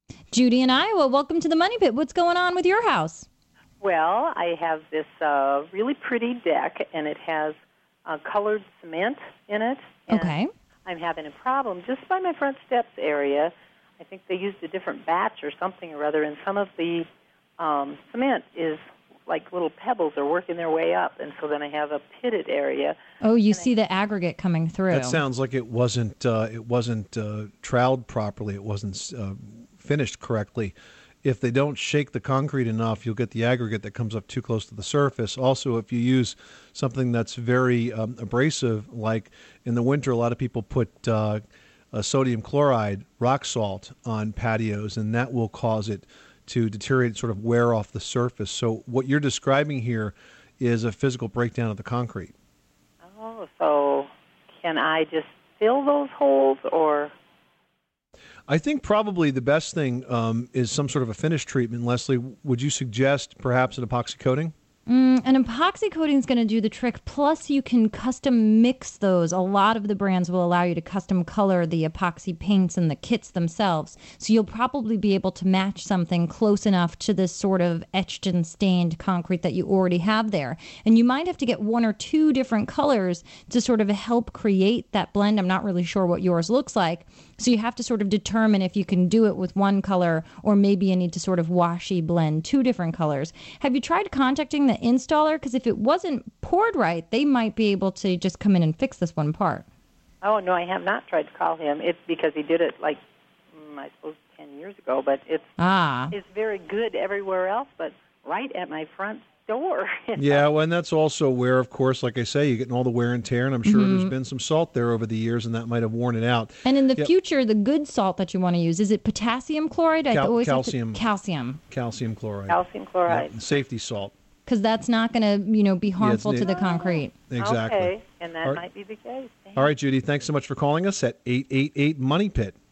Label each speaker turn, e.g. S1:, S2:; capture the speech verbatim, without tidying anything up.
S1: Judy in Iowa, welcome to the Money Pit. What's going on with your house?
S2: Well, I have this uh, really pretty deck, and it has uh, colored cement in it. And
S1: Okay.
S2: I'm having a problem just by my front steps area. I think they used a different batch or something or other, and some of the um, cement is like little pebbles are working their way up, and so then I have a pitted area.
S1: Oh, you
S2: And
S1: see the aggregate coming through.
S3: That sounds like it wasn't uh, it wasn't uh, troweled properly. It wasn't uh, finished correctly. If they don't shake the concrete enough, you'll get the aggregate that comes up too close to the surface. Also, if you use something that's very um, abrasive, like in the winter, a lot of people put uh, uh, sodium chloride, rock salt, on patios, and that will cause it to deteriorate, sort of wear off the surface. So what you're describing here is a physical breakdown of the concrete.
S2: Oh, so can I just fill those holes, or?
S3: I think probably the best thing um, is some sort of a finish treatment. Leslie, would you suggest perhaps an epoxy coating?
S1: Mm, an epoxy coating is going to do the trick. Plus, you can custom mix those. A lot of the brands will allow you to custom color the epoxy paints and the kits themselves. So you'll probably be able to match something close enough to this sort of etched and stained concrete that you already have there. And you might have to get one or two different colors to sort of help create that blend. I'm not really sure what yours looks like. So you have to sort of determine if you can do it with one color, or maybe you need to sort of washy blend two different colors. Have you tried contacting the installer? Because if it wasn't poured right, they might be able to just come in and fix this one part.
S2: Oh, no, I have not tried to call him. It's because he did it, like, mm, I suppose ten years ago, but it's,
S1: Ah.
S2: it's very good everywhere else, but right at my front door.
S3: Yeah, well, and that's also where, of course, like I say, you're getting all the wear and tear, and I'm sure
S1: Mm-hmm.
S3: there's been some salt there over the years, and that might have worn it out.
S1: And in the
S3: Yeah.
S1: future, the good salt that you want to use, is it potassium chloride? I
S3: Cal-
S1: always have to-
S3: calcium.
S1: calcium.
S3: Calcium chloride.
S2: Calcium chloride.
S3: Yeah, safety salt.
S1: Because that's not going to, you know, be harmful
S3: it's-
S1: to the concrete.
S3: Exactly.
S2: Okay, and that
S3: All right.
S2: might be the case.
S3: All right, Judy, thanks so much for calling us at eight eight eight, MONEY PIT.